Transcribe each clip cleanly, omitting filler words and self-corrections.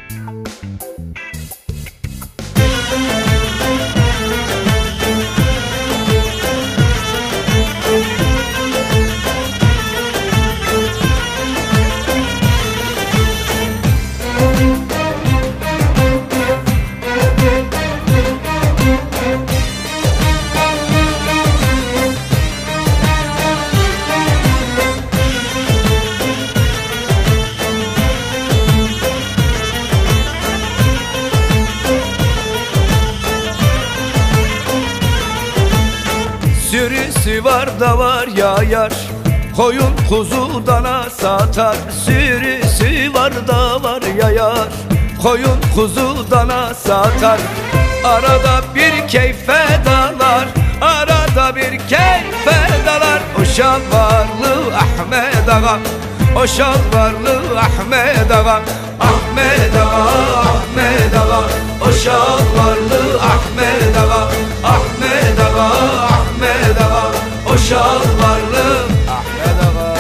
Sürüsü var da var yayar, koyun kuzu dana satar. Sürüsü var da var yayar, koyun kuzu dana satar. Arada bir keyfe dalar, arada bir keyfe dalar. O şalvarlı Ahmet Ağa, o şalvarlı Ahmet Ağa. Ahmet Ağa, Ahmet Ağa, o şalvarlı Ahmet Ağa. Ahmet Ağa, Ahmet Ağa, o şalvarlı Ahmet Ağa.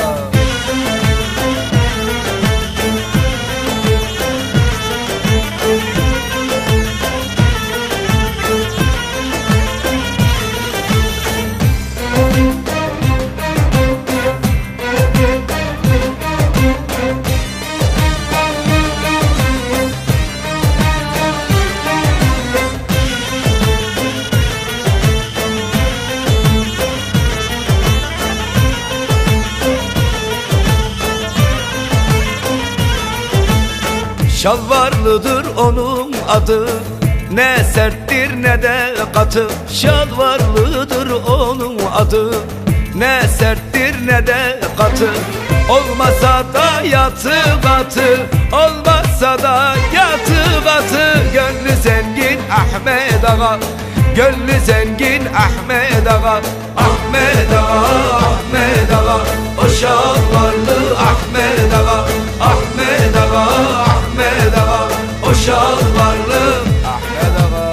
Şalvarlıdır onun adı, ne serttir ne de katı. Şalvarlıdır onun adı, ne serttir ne de katı. Olmasa da yatı batı, olmasa da yatı batı. Gönlü zengin Ahmet Ağa, gönlü zengin Ahmet Ağa. Ahmet Ağa, Ahmet Ağa, o şalvarlı Ahmet Ağa. Ahmet Ağa, Ahmet Ağa, o şalvarlı Ahmet Ağa.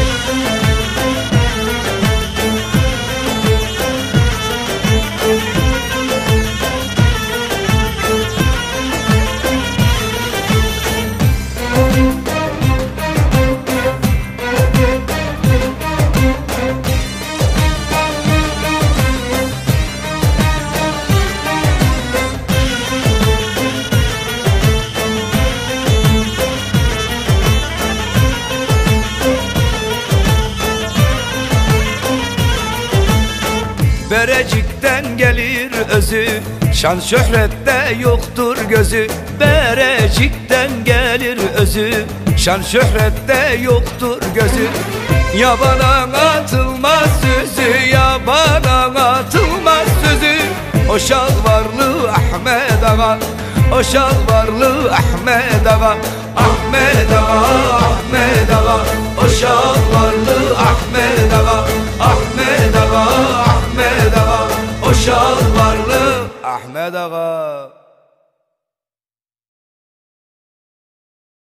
Berecik'ten gelir özü, şan şöhrette yoktur gözü. Berecik'ten gelir özü, şan şöhrette yoktur gözü. Yabana atılmaz sözü, yabana atılmaz sözü. O şalvarlı Ahmet Ağa, o şalvarlı Ahmet Ağa. Ahmet Ağa, Ahmet Ağa, o şalvarlı Ahmet Ağa. Ahmet Ağa, Ahmet Ağa, o şalvarlı Ahmet Ağa.